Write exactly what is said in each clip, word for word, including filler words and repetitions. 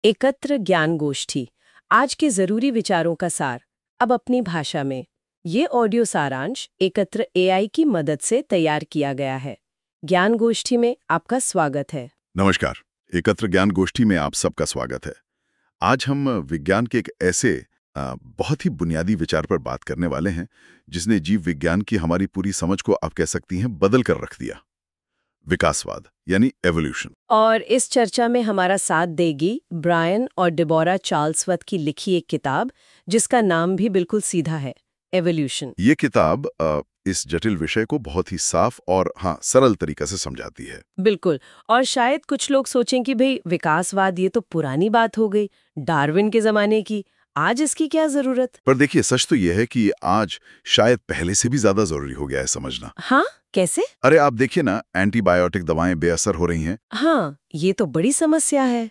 एकत्र ज्ञान गोष्ठी, आज के जरूरी विचारों का सार, अब अपनी भाषा में। ये ऑडियो सारांश एकत्र एआई की मदद से तैयार किया गया है। ज्ञान गोष्ठी में आपका स्वागत है। नमस्कार, एकत्र ज्ञान गोष्ठी में आप सबका स्वागत है। आज हम विज्ञान के एक ऐसे आ, बहुत ही बुनियादी विचार पर बात करने वाले हैं जिसने जीव विज्ञान की हमारी पूरी समझ को आप कह सकती हैं बदल कर रख दिया। विकासवाद यानी एवोल्यूशन। और इस चर्चा में हमारा साथ देगी ब्रायन और डिबोरा चार्ल्सवर्थ की लिखी एक किताब जिसका नाम भी बिल्कुल सीधा है, एवोल्यूशन। ये किताब आ, इस जटिल विषय को बहुत ही साफ और हाँ सरल तरीके से समझाती है। बिल्कुल। और शायद कुछ लोग सोचें कि भाई विकासवाद ये तो पुरानी बात हो गई, डार्विन के जमाने की, आज इसकी क्या जरूरत। पर देखिए, सच तो यह है कि आज शायद पहले से भी ज्यादा जरूरी हो गया है समझना। हाँ, कैसे? अरे आप देखिए ना, एंटीबायोटिक दवाएं बेअसर हो रही हैं। हाँ, ये तो बड़ी समस्या है।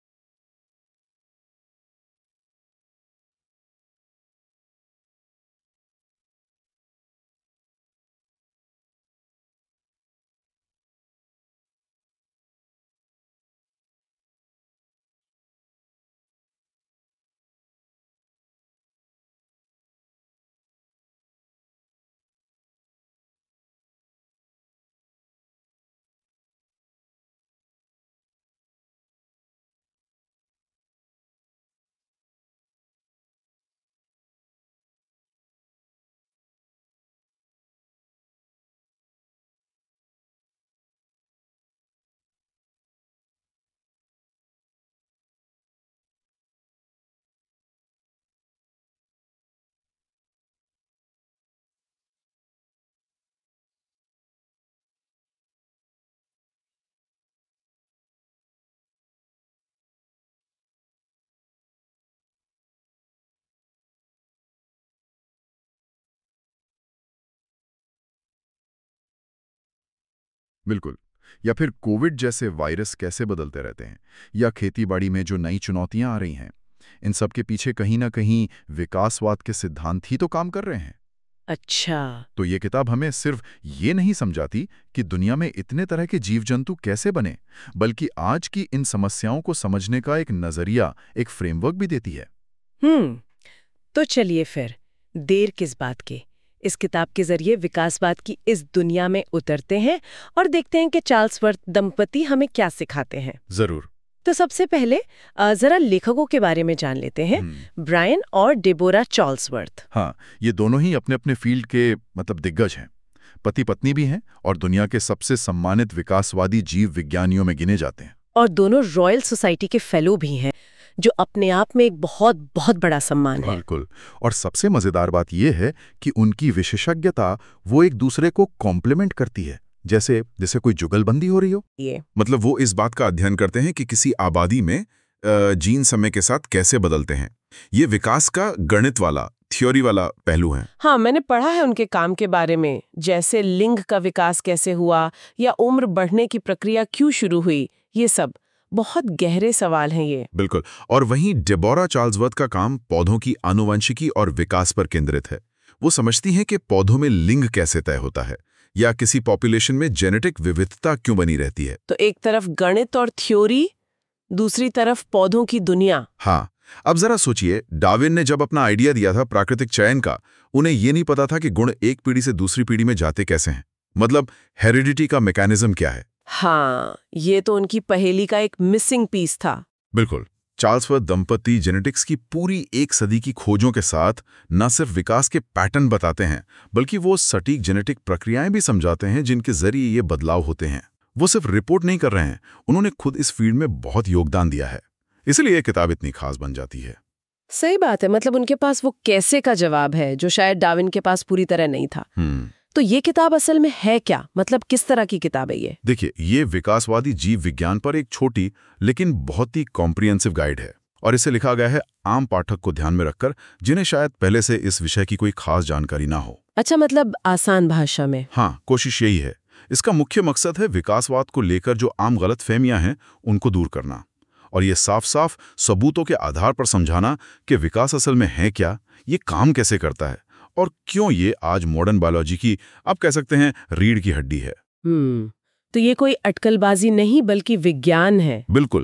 बिल्कुल। या फिर कोविड जैसे वायरस कैसे बदलते रहते हैं, या खेतीबाड़ी में जो नई चुनौतियां आ रही हैं, इन सब के पीछे कहीं ना कहीं विकासवाद के सिद्धांत ही तो काम कर रहे हैं। अच्छा। तो ये किताब हमें सिर्फ ये नहीं समझाती कि दुनिया में इतने तरह के जीव जंतु कैसे बने, बल्कि आज की इन समस्याओं को समझने का एक नजरिया, एक फ्रेमवर्क भी देती है। हम्म तो चलिए फिर देर किस बात की, इस किताब के जरिए विकासवाद की इस दुनिया में उतरते हैं और देखते हैं कि चार्ल्सवर्थ दंपति हमें क्या सिखाते हैं। जरूर। तो सबसे पहले अ, जरा लेखकों के बारे में जान लेते हैं, ब्रायन और डिबोरा चार्ल्सवर्थ। हाँ, ये दोनों ही अपने अपने फील्ड के मतलब दिग्गज हैं, पति पत्नी भी हैं और दुनिया के सबसे सम्मानित विकासवादी जीव विज्ञानियों में गिने जाते हैं। और दोनों रॉयल सोसाइटी के फेलो भी हैं, जो अपने आप में एक बहुत बहुत बड़ा सम्मान है। बिल्कुल। और सबसे मजेदार बात यह है कि उनकी विशेषज्ञता वो एक दूसरे को कॉम्प्लीमेंट करती है, जैसे जैसे कोई जुगलबंदी हो रही हो। ये मतलब वो इस बात का अध्ययन करते हैं कि किसी आबादी में अ, जीन समय के साथ कैसे बदलते हैं। ये विकास का गणित वाला, थ्योरी वाला पहलू है। हाँ, मैंने पढ़ा है उनके काम के बारे में, जैसे लिंग का विकास कैसे हुआ या उम्र बढ़ने की प्रक्रिया क्यों शुरू हुई। ये सब बहुत गहरे सवाल हैं ये। बिल्कुल। और वहीं डेबोरा चार्ल्सवर्थ का काम पौधों की आनुवंशिकी और विकास पर केंद्रित है। वो समझती हैं कि पौधों में लिंग कैसे तय होता है, या किसी पॉपुलेशन में जेनेटिक विविधता क्यों बनी रहती है। तो एक तरफ गणित और थ्योरी, दूसरी तरफ पौधों की दुनिया। हाँ, अब जरा सोचिए, डार्विन ने जब अपना आइडिया दिया था प्राकृतिक चयन का, उन्हें ये नहीं पता था कि गुण एक पीढ़ी से दूसरी पीढ़ी में जाते कैसे हैं। मतलब हेरिडिटी का मैकेनिज्म क्या है। हाँ, ये तो उनकी पहेली का एक मिसिंग पीस था। बिल्कुल। चार्ल्सवर्थ दंपति जेनेटिक्स की पूरी एक सदी की खोजों के साथ न सिर्फ विकास के पैटर्न बताते हैं, बल्कि वो सटीक जेनेटिक प्रक्रियाएं भी समझाते हैं जिनके जरिए ये बदलाव होते हैं। वो सिर्फ रिपोर्ट नहीं कर रहे हैं, उन्होंने खुद इस फील्ड में बहुत योगदान दिया है। इसलिए ये किताब इतनी खास बन जाती है। सही बात है, मतलब उनके पास वो कैसे का जवाब है जो शायद डार्विन के पास पूरी तरह नहीं था। हम्म तो ये किताब असल में है क्या, मतलब किस तरह की किताब है ये? देखिए, ये विकासवादी जीव विज्ञान पर एक छोटी लेकिन बहुत ही कॉम्प्रिहेंसिव गाइड है, और इसे लिखा गया है आम पाठक को ध्यान में रखकर, जिन्हें शायद पहले से इस विषय की कोई खास जानकारी ना हो। अच्छा, मतलब आसान भाषा में। हाँ, कोशिश यही है। इसका मुख्य मकसद है विकासवाद को लेकर जो आम गलतफहमियां हैं उनको दूर करना, और ये साफ साफ सबूतों के आधार पर समझाना कि विकास असल में है क्या, ये काम कैसे करता है, और क्यों ये आज मॉडर्न बायोलॉजी की, आप कह सकते हैं, रीढ़ की हड्डी है। हम्म तो ये कोई अटकलबाजी नहीं बल्कि विज्ञान है। बिल्कुल।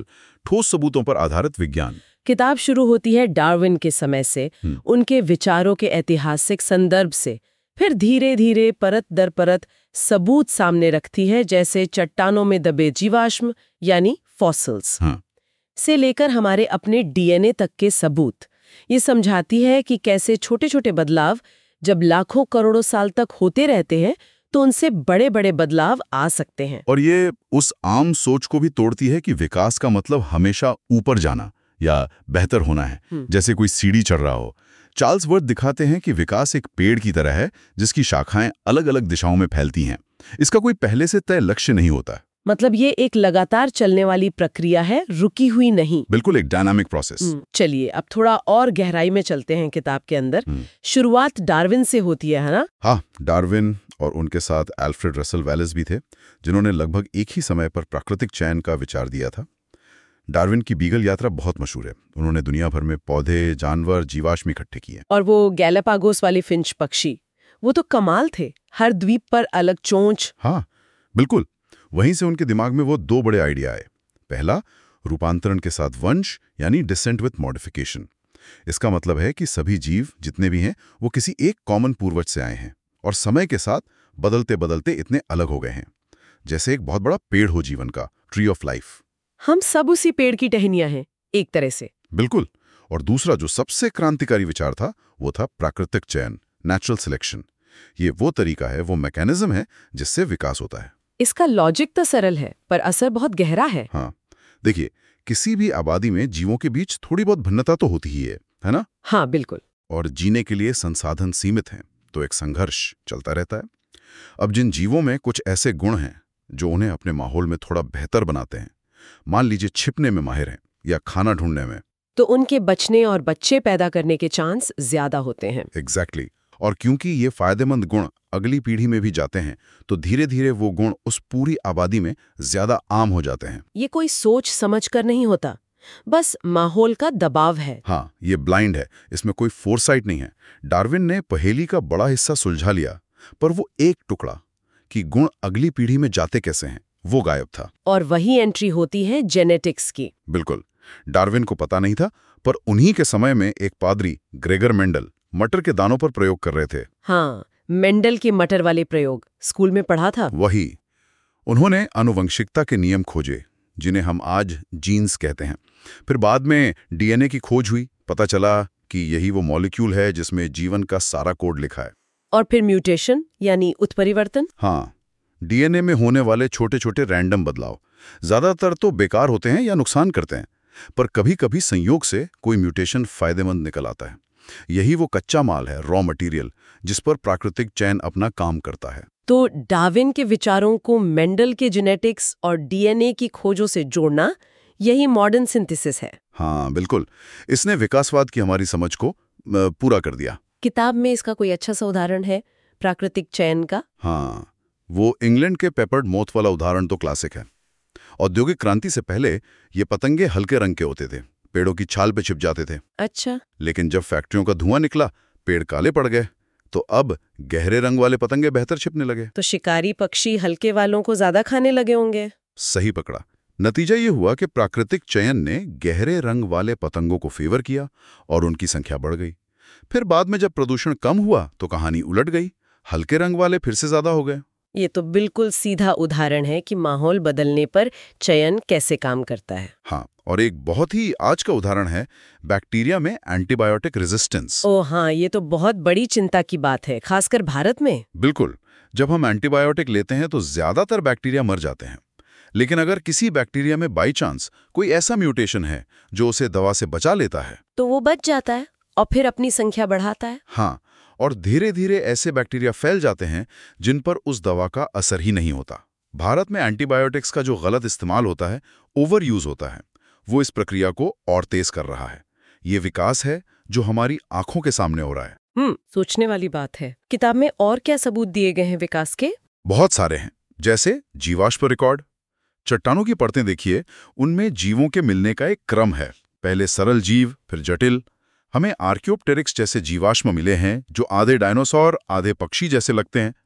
ठोस सबूतों पर आधारित विज्ञान। किताब शुरू होती है डार्विन के समय से, उनके विचारों के ऐतिहासिक संदर्भ से, फिर धीरे धीरे परत दर परत सबूत सामने रखती है, जैसे चट्टानों में दबे जीवाश्म यानी फॉसिल्स हाँ। से लेकर हमारे अपने डीएनए तक के सबूत। ये समझाती है कि कैसे छोटे छोटे बदलाव जब लाखों करोड़ों साल तक होते रहते हैं तो उनसे बड़े बड़े बदलाव आ सकते हैं। और ये उस आम सोच को भी तोड़ती है कि विकास का मतलब हमेशा ऊपर जाना या बेहतर होना है, जैसे कोई सीढ़ी चढ़ रहा हो। चार्ल्स वर्थ दिखाते हैं कि विकास एक पेड़ की तरह है जिसकी शाखाएं अलग अलग दिशाओं में फैलती हैं। इसका कोई पहले से तय लक्ष्य नहीं होता। मतलब ये एक लगातार चलने वाली प्रक्रिया है, रुकी हुई नहीं। बिल्कुल एक डायनामिक प्रोसेस। चलिए अब थोड़ा और गहराई में चलते हैं किताब के अंदर। शुरुआत डार्विन से होती है, है ना? हाँ, डार्विन और उनके साथ अल्फ्रेड रसल वेलेस भी थे, जिन्होंने लगभग एक ही समय पर प्राकृतिक चयन का विचार दिया था। डार्विन की बीगल यात्रा बहुत मशहूर है। उन्होंने दुनिया भर में पौधे, जानवर, जीवाश्म इकट्ठे किए। और वो गैलापागोस वाली फिंच पक्षी, वो तो कमाल थे, हर द्वीप पर अलग चोंच। हाँ बिल्कुल। वहीं से उनके दिमाग में वो दो बड़े आइडिया आए। पहला, रूपांतरण के साथ वंश यानी डिसेंट विथ मॉडिफिकेशन। इसका मतलब है कि सभी जीव जितने भी हैं वो किसी एक कॉमन पूर्वज से आए हैं और समय के साथ बदलते बदलते इतने अलग हो गए हैं, जैसे एक बहुत बड़ा पेड़ हो जीवन का, ट्री ऑफ लाइफ। हम सब उसी पेड़ की टहनियां हैं एक तरह से। बिल्कुल। और दूसरा जो सबसे क्रांतिकारी विचार था वो था प्राकृतिक चयन, नेचुरल सिलेक्शन। ये वो तरीका है, वो मैकेनिज्म है जिससे विकास होता है। इसका लॉजिक तो सरल है पर असर बहुत गहरा है। हाँ देखिए, किसी भी आबादी में जीवों के बीच थोड़ी बहुत भिन्नता तो होती ही है, है ना? हाँ बिल्कुल। और जीने के लिए संसाधन सीमित हैं, तो एक संघर्ष चलता रहता है। अब जिन जीवों में कुछ ऐसे गुण हैं जो उन्हें अपने माहौल में थोड़ा बेहतर बनाते हैं, मान लीजिए छिपने में माहिर हैं या खाना ढूंढने में, तो उनके बचने और बच्चे पैदा करने के चांस ज्यादा होते हैं। एग्जैक्टली। और क्योंकि ये फायदेमंद गुण अगली पीढ़ी में भी जाते हैं, तो धीरे धीरे वो गुण उस पूरी आबादी में ज्यादा आम हो जाते हैं। ये कोई सोच समझ कर नहीं होता, बस माहौल का दबाव है। हाँ, ये ब्लाइंड है, इसमें कोई फोरसाइट नहीं है। डार्विन ने पहेली का बड़ा हिस्सा सुलझा लिया, पर वो एक टुकड़ा कि गुण अगली पीढ़ी में जाते कैसे हैं, वो गायब था। और वही एंट्री होती है जेनेटिक्स की। बिल्कुल। डार्विन को पता नहीं था, पर उन्हीं के समय में एक पादरी ग्रेगर मेंडल मटर के दानों पर प्रयोग कर रहे थे। हाँ, मेंडल के मटर वाले प्रयोग स्कूल में पढ़ा था। वही। उन्होंने आनुवंशिकता के नियम खोजे, जिन्हें हम आज जीन्स कहते हैं। फिर बाद में डीएनए की खोज हुई, पता चला कि यही वो मॉलिक्यूल है जिसमें जीवन का सारा कोड लिखा है। और फिर म्यूटेशन यानी उत्परिवर्तन। हाँ, डीएनए में होने वाले छोटे छोटे रैंडम बदलाव ज्यादातर तो बेकार होते हैं या नुकसान करते हैं, पर कभी कभी संयोग से कोई म्यूटेशन फायदेमंद निकल आता है। यही वो कच्चा माल है, रॉ मटेरियल, जिस पर प्राकृतिक चयन अपना काम करता है। तो डार्विन के विचारों को मेंडल के जेनेटिक्स और डीएनए की खोजों से जोड़ना, यही मॉडर्न सिंथेसिस है। हाँ बिल्कुल। इसने विकासवाद की हमारी समझ को पूरा कर दिया। किताब में इसका कोई अच्छा सा उदाहरण है प्राकृतिक चयन का? हाँ, वो इंग्लैंड के पेपर्ड मोथ वाला उदाहरण तो क्लासिक है। औद्योगिक क्रांति से पहले ये पतंगे हल्के रंग के होते थे, पेड़ों की छाल पे छिप जाते थे। अच्छा। लेकिन जब फैक्ट्रियों का धुआं निकला, पेड़ काले पड़ गए, तो अब गहरे रंग वाले पतंगे बेहतर छिपने लगे। तो शिकारी पक्षी हल्के वालों को ज्यादा खाने लगे होंगे। सही पकड़ा। नतीजा ये हुआ कि प्राकृतिक चयन ने गहरे रंग वाले पतंगों को फेवर किया और उनकी संख्या बढ़ गई। फिर बाद में जब प्रदूषण कम हुआ तो कहानी उलट गई, हल्के रंग वाले फिर से ज्यादा हो गए। ये तो बिल्कुल सीधा उदाहरण है कि माहौल बदलने पर चयन कैसे काम करता है। हाँ, और एक बहुत ही आज का उदाहरण है बैक्टीरिया में एंटीबायोटिक रेजिस्टेंस। ओह हाँ, ये तो बहुत बड़ी चिंता की बात है, खासकर भारत में। बिल्कुल। जब हम एंटीबायोटिक लेते हैं तो ज्यादातर बैक्टीरिया मर जाते हैं, लेकिन अगर किसी बैक्टीरिया में बाई चांस कोई ऐसा म्यूटेशन है जो उसे दवा से बचा लेता है, तो वो बच जाता है और फिर अपनी संख्या बढ़ाता है। हाँ, और धीरे धीरे ऐसे बैक्टीरिया फैल जाते हैं जिन पर उस दवा का असर ही नहीं होता। भारत में एंटीबायोटिक्स का जो गलत इस्तेमाल होता है, ओवर यूज होता है, वो इस प्रक्रिया को और तेज कर रहा है। ये विकास है जो हमारी आंखों के सामने हो रहा है। हम्म सोचने वाली बात है। किताब में और क्या सबूत दिए गए हैं विकास के? बहुत सारे हैं, जैसे जीवाश्म रिकॉर्ड। चट्टानों की परतें देखिए, उनमें जीवों के मिलने का एक क्रम है। पहले सरल जीव, फिर जटिल। हमें आर्कियोप्टेरिक्स जैसे जीवाश्म मिले हैं जो आधे डायनासोर आधे पक्षी जैसे लगते हैं।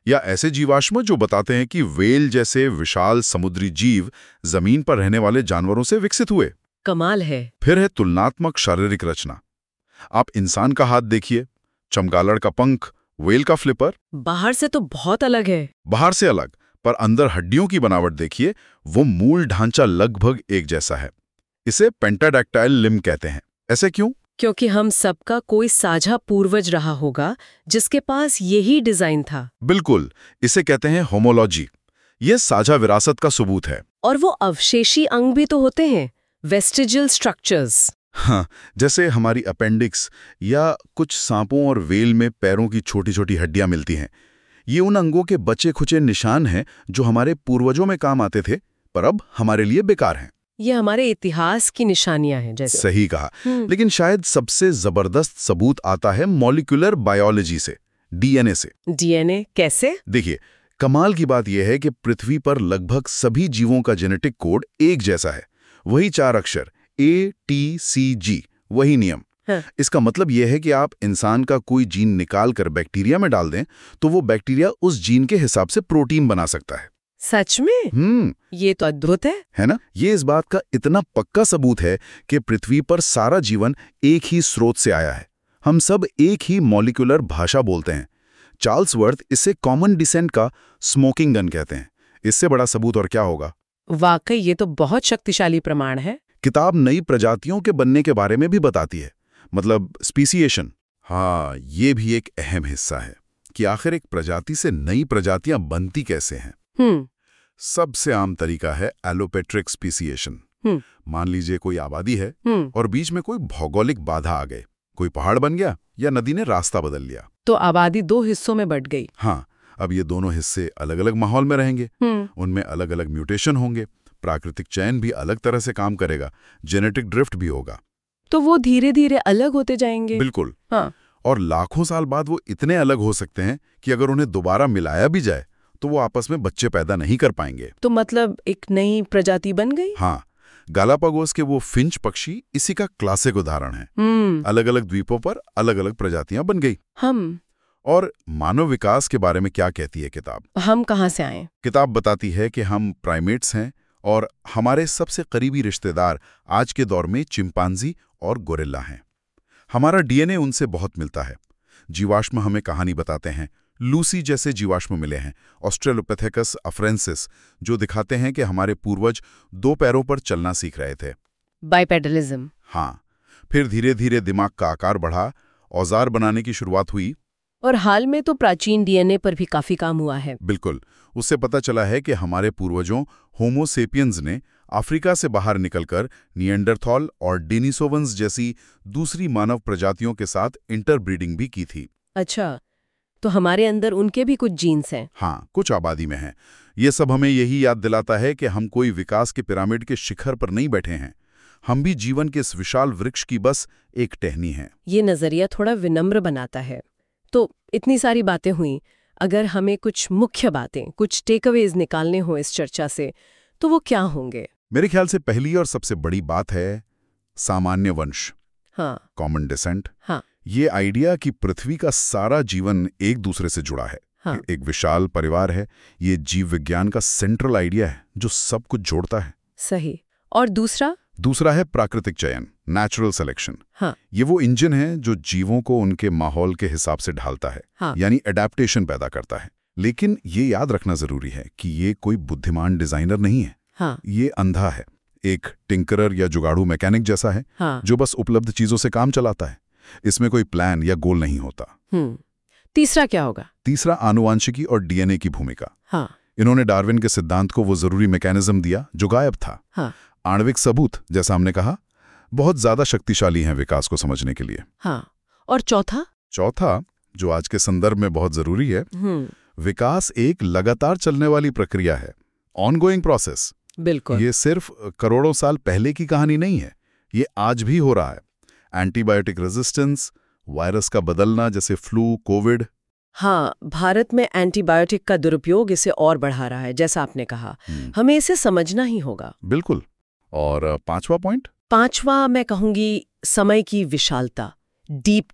या ऐसे जीवाश्म जो बताते हैं कि व्हेल जैसे विशाल समुद्री जीव जमीन पर रहने वाले जानवरों से विकसित हुए। कमाल है। फिर है तुलनात्मक शारीरिक रचना। आप इंसान का हाथ देखिए, चमगादड़ का पंख, व्हेल का फ्लिपर। बाहर से तो बहुत अलग है। बाहर से अलग, पर अंदर हड्डियों की बनावट देखिए, वो मूल ढांचा लगभग एक जैसा है। इसे पेंटाडैक्टाइल लिम्ब कहते हैं। ऐसे क्यों? क्योंकि हम सबका कोई साझा पूर्वज रहा होगा जिसके पास यही डिजाइन था। बिल्कुल, इसे कहते हैं होमोलॉजी। ये साझा विरासत का सबूत है। और वो अवशेषी अंग भी तो होते हैं, वेस्टिजियल स्ट्रक्चर्स। हाँ, जैसे हमारी अपेंडिक्स या कुछ सांपों और व्हेल में पैरों की छोटी छोटी हड्डियां मिलती हैं। ये उन अंगों के बचे खुचे निशान हैं जो हमारे पूर्वजों में काम आते थे, पर अब हमारे लिए बेकार हैं। ये हमारे इतिहास की निशानियां हैं जैसे। सही कहा। लेकिन शायद सबसे जबरदस्त सबूत आता है मॉलिक्यूलर बायोलॉजी से, डीएनए से। डीएनए कैसे? देखिए, कमाल की बात यह है कि पृथ्वी पर लगभग सभी जीवों का जेनेटिक कोड एक जैसा है। वही चार अक्षर ए टी सी जी, वही नियम। हाँ। इसका मतलब यह है कि आप इंसान का कोई जीन निकाल कर बैक्टीरिया में डाल दें तो वो बैक्टीरिया उस जीन के हिसाब से प्रोटीन बना सकता है। सच में? हम्म ये तो अद्भुत है। है ना? ये इस बात का इतना पक्का सबूत है कि पृथ्वी पर सारा जीवन एक ही स्रोत से आया है। हम सब एक ही मॉलिक्यूलर भाषा बोलते हैं। चार्ल्स वर्थ इसे कॉमन डिसेंट का स्मोकिंग गन कहते हैं। इससे बड़ा सबूत और क्या होगा? वाकई ये तो बहुत शक्तिशाली प्रमाण है। किताब नई प्रजातियों के बनने के बारे में भी बताती है, मतलब स्पीसिएशन। हाँ, ये भी एक अहम हिस्सा है कि आखिर एक प्रजाति से नई प्रजातियां बनती कैसे हैं। हम्म सबसे आम तरीका है एलोपेट्रिक स्पीसिएशन। हम्म मान लीजिए कोई आबादी है हम्म और बीच में कोई भौगोलिक बाधा आ गई, कोई पहाड़ बन गया या नदी ने रास्ता बदल लिया, तो आबादी दो हिस्सों में बंट गई। हाँ, अब ये दोनों हिस्से अलग अलग माहौल में रहेंगे, हम्म उनमें अलग अलग म्यूटेशन होंगे, प्राकृतिक चयन भी अलग तरह से काम करेगा, जेनेटिक ड्रिफ्ट भी होगा। तो वो धीरे धीरे अलग होते जाएंगे। बिल्कुल। हाँ। और लाखों साल बाद वो इतने अलग हो सकते हैं कि अगर उन्हें दोबारा मिलाया भी जाए तो वो आपस में बच्चे पैदा नहीं कर पाएंगे। तो मतलब एक नई प्रजाति बन गई। हाँ, गालापागोस के वो फिंच पक्षी इसी का क्लासिक उदाहरण है। हम्म अलग अलग द्वीपों पर अलग अलग प्रजातियां बन गई। हम और मानव विकास के बारे में क्या कहती है किताब? हम कहाँ से आए? किताब बताती है कि हम प्राइमेट्स हैं और हमारे सबसे करीबी रिश्तेदार आज के दौर में चिंपांजी और गोरिल्ला हैं। हमारा डीएनए उनसे बहुत मिलता है। जीवाश्म हमें कहानी बताते हैं। लूसी जैसे जीवाश्म मिले हैं, ऑस्ट्रेलोपिथेकस अफ्रेंसिस, जो दिखाते हैं कि हमारे पूर्वज दो पैरों पर चलना सीख रहे थे। बाइपेडलिज्म। हाँ, फिर धीरे धीरे दिमाग का आकार बढ़ा, औजार बनाने की शुरुआत हुई। और हाल में तो प्राचीन डीएनए पर भी काफी काम हुआ है। बिल्कुल, उससे पता चला है कि हमारे पूर्वजों होमो सेपियंस ने अफ्रीका से बाहर निकलकर निएंडरथॉल और डेनिसोवंस जैसी दूसरी मानव प्रजातियों के साथ इंटरब्रीडिंग भी की थी। अच्छा, तो हमारे अंदर उनके भी कुछ जीन्स हैं। हाँ, कुछ आबादी में हैं। ये सब हमें यही याद दिलाता है कि हम कोई विकास के पिरामिड के शिखर पर नहीं बैठे हैं। हम भी जीवन के इस विशाल वृक्ष की बस एक टहनी हैं। ये नजरिया थोड़ा विनम्र बनाता है। तो इतनी सारी बातें हुई, अगर हमें कुछ मुख्य बातें, कुछ टेकअवेज निकालने हो इस चर्चा से, तो वो क्या होंगे? मेरे ख्याल से पहली और सबसे बड़ी बात है सामान्य वंश। हाँ, कॉमन डिसेंट। हाँ, ये आइडिया कि पृथ्वी का सारा जीवन एक दूसरे से जुड़ा है, हाँ। एक विशाल परिवार है, ये जीव विज्ञान का सेंट्रल आइडिया है जो सब कुछ जोड़ता है। सही। और दूसरा? दूसरा है प्राकृतिक चयन, नेचुरल सिलेक्शन। हाँ, ये वो इंजन है जो जीवों को उनके माहौल के हिसाब से ढालता है, हाँ। यानी एडेप्टेशन पैदा करता है। लेकिन ये याद रखना जरूरी है कि ये कोई बुद्धिमान डिजाइनर नहीं है। हाँ, ये अंधा है, एक टिंकरर या जुगाड़ू मैकेनिक जैसा है, हाँ। जो बस उपलब्ध चीजों से काम चलाता है। इसमें कोई प्लान या गोल नहीं होता। हम्म तीसरा क्या होगा? तीसरा आनुवांशिकी और डीएनए की भूमिका। हाँ, इन्होंने डार्विन के सिद्धांत को वो जरूरी मैकेनिज्म दिया जो गायब था। हाँ, आणविक सबूत, जैसा हमने कहा, बहुत ज्यादा शक्तिशाली हैं विकास को समझने के लिए। हाँ। और चौथा? चौथा, जो आज के संदर्भ में बहुत जरूरी है, हम्म विकास एक लगातार चलने वाली प्रक्रिया है, ऑनगोइंग प्रोसेस। बिल्कुल। ये सिर्फ करोड़ों साल पहले की कहानी नहीं है, ये आज भी हो रहा है। एंटीबायोटिक रेजिस्टेंस, वायरस का बदलना जैसे फ्लू, कोविड। हाँ, भारत में एंटीबायोटिक का दुरुपयोग इसे और बढ़ा रहा है, जैसा आपने कहा। हमें इसे समझना ही होगा। बिल्कुल। और पांचवा पॉइंट? पांचवा मैं कहूंगी समय की विशालता, डीप टाइम।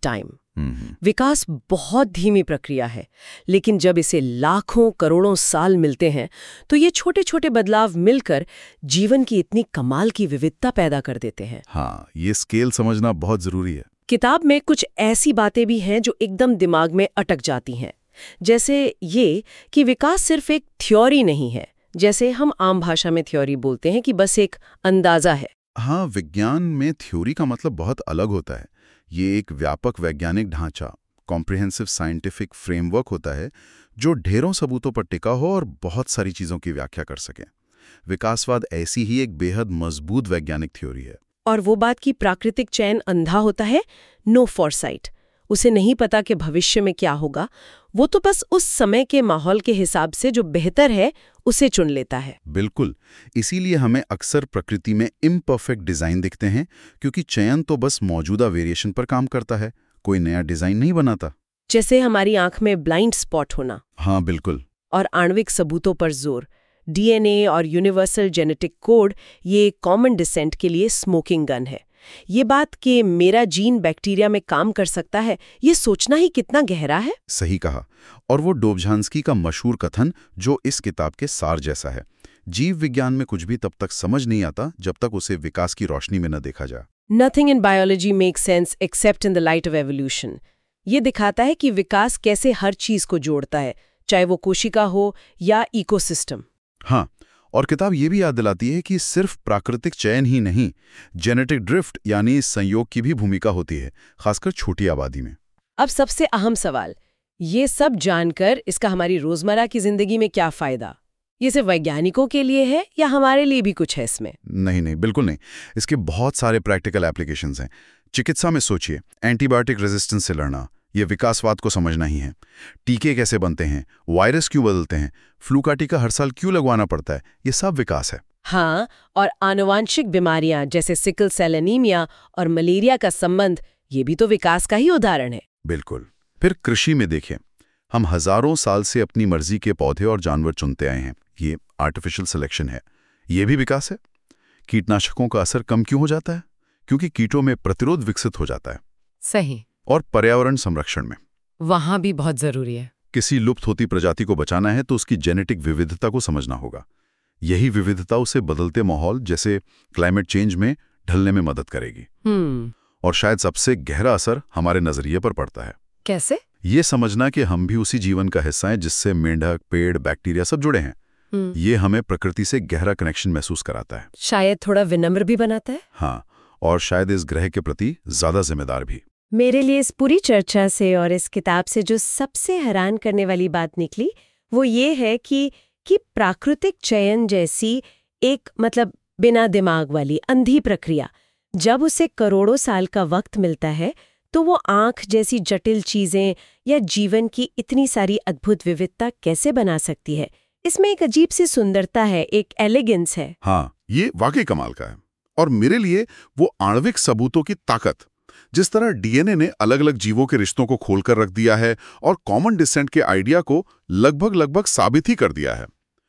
हम्म, विकास बहुत धीमी प्रक्रिया है, लेकिन जब इसे लाखों करोड़ों साल मिलते हैं तो ये छोटे छोटे बदलाव मिलकर जीवन की इतनी कमाल की विविधता पैदा कर देते हैं। हाँ, ये स्केल समझना बहुत जरूरी है। किताब में कुछ ऐसी बातें भी हैं जो एकदम दिमाग में अटक जाती हैं, जैसे ये कि विकास सिर्फ एक थ्योरी नहीं है, जैसे हम आम भाषा में थ्योरी बोलते हैं कि बस एक अंदाजा है। हाँ, विज्ञान में थ्योरी का मतलब बहुत अलग होता है। ये एक व्यापक वैज्ञानिक ढांचा, कॉम्प्रिहेंसिव साइंटिफिक फ्रेमवर्क होता है जो ढेरों सबूतों पर टिका हो और बहुत सारी चीज़ों की व्याख्या कर सके। विकासवाद ऐसी ही एक बेहद मजबूत वैज्ञानिक थ्योरी है। और वो बात कि प्राकृतिक चयन अंधा होता है, नो फॉरसाइट। उसे नहीं पता कि भविष्य में क्या होगा, वो तो बस उस समय के माहौल के हिसाब से जो बेहतर है उसे चुन लेता है। बिल्कुल, इसीलिए हमें अक्सर प्रकृति में इम्परफेक्ट डिज़ाइन दिखते हैं, क्योंकि चयन तो बस मौजूदा वेरिएशन पर काम करता है, कोई नया डिज़ाइन नहीं बनाता। जैसे हमारी आंख में ब्लाइंड स्पॉट होना। हाँ बिल्कुल। और आणविक सबूतों पर जोर, डीएनए और यूनिवर्सल जेनेटिक कोड, ये कॉमन डिसेंट के लिए स्मोकिंग गन है। ये बात कि मेरा जीन बैक्टीरिया में काम कर सकता है, ये सोचना ही कितना गहरा है। सही कहा। और वो डोबझांस्की का मशहूर कथन जो इस किताब के सार जैसा है, जीव विज्ञान में कुछ भी तब तक समझ नहीं आता जब तक उसे विकास की रोशनी में न देखा जाए। Nothing in biology makes sense except in the light of evolution. ये दिखाता है कि विकास कैसे हर चीज को जोड़ता है, चाहे वो कोशिका हो या इकोसिस्टम। हाँ, और किताब ये भी याद दिलाती है कि सिर्फ प्राकृतिक चयन ही नहीं, जेनेटिक ड्रिफ्ट यानी संयोग की भी भूमिका होती है, खासकर छोटी आबादी में। अब सबसे अहम सवाल, ये सब जानकर इसका हमारी रोजमर्रा की जिंदगी में क्या फायदा? ये सिर्फ वैज्ञानिकों के लिए है या हमारे लिए भी कुछ है इसमें? नहीं नहीं, बिल्कुल नहीं। इसके बहुत सारे प्रैक्टिकल एप्लीकेशंस हैं। चिकित्सा में सोचिए, एंटीबायोटिक रेजिस्टेंस से लड़ना, ये विकासवाद को समझना ही है। टीके कैसे बनते हैं, वायरस क्यों बदलते हैं, फ्लू का टीका हर साल क्यों लगवाना पड़ता है, ये सब विकास है। हाँ, और आनुवांशिक बीमारियां जैसे सिकल सेल एनीमिया और मलेरिया का संबंध, ये भी तो विकास का ही उदाहरण है। बिल्कुल। फिर कृषि में देखें, हम हजारों साल से अपनी मर्जी के पौधे और जानवर चुनते आए हैं, ये आर्टिफिशियल सिलेक्शन है, ये भी विकास है। कीटनाशकों का असर कम क्यों हो जाता है? क्योंकि कीटों में प्रतिरोध विकसित हो जाता है। सही। और पर्यावरण संरक्षण में वहां भी बहुत जरूरी है। किसी लुप्त होती प्रजाति को बचाना है तो उसकी जेनेटिक विविधता को समझना होगा। यही विविधता उसे बदलते माहौल जैसे क्लाइमेट चेंज में ढलने में मदद करेगी। हम्म और शायद सबसे गहरा असर हमारे नजरिए पर पड़ता है। कैसे? ये समझना कि हम भी उसी जीवन का हिस्सा हैं जिससे मेंढक, पेड़, बैक्टीरिया सब जुड़े हैं। हम्म ये हमें प्रकृति से गहरा कनेक्शन महसूस कराता है। शायद थोड़ा विनम्र भी बनाता है। हाँ, और शायद इस ग्रह के प्रति ज्यादा जिम्मेदार भी। मेरे लिए इस पूरी चर्चा से और इस किताब से जो सबसे हैरान करने वाली बात निकली वो ये है कि कि प्राकृतिक चयन जैसी एक मतलब बिना दिमाग वाली अंधी प्रक्रिया, जब उसे करोड़ों साल का वक्त मिलता है तो वो आंख जैसी जटिल चीजें या जीवन की इतनी सारी अद्भुत विविधता कैसे बना सकती है। इसमें एक अजीब सी सुंदरता है, एक एलिगेंस है। हाँ, ये वाकई कमाल का है। और मेरे लिए वो आणविक सबूतों की ताकत, जिस तरह डीएनए ने अलग अलग जीवों के रिश्तों को खोलकर रख दिया है और कॉमन डिसेंट के आइडिया को लगभग लगभग साबित ही कर दिया है,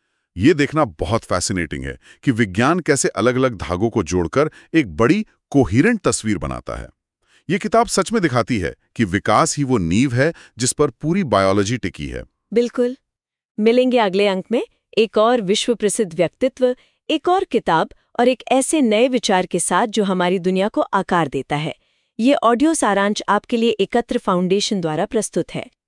ये देखना बहुत फैसिनेटिंग है कि विज्ञान कैसे अलग अलग धागों को जोड़कर एक बड़ी कोहिरेंट तस्वीर बनाता है। ये किताब सच में दिखाती है कि विकास ही वो नींव है जिस पर पूरी बायोलॉजी टिकी है। बिल्कुल। मिलेंगे अगले अंक में एक और विश्व प्रसिद्ध व्यक्तित्व, एक और किताब और एक ऐसे नए विचार के साथ जो हमारी दुनिया को आकार देता है। ये ऑडियो सारांश आपके लिए एकत्र फाउंडेशन द्वारा प्रस्तुत है।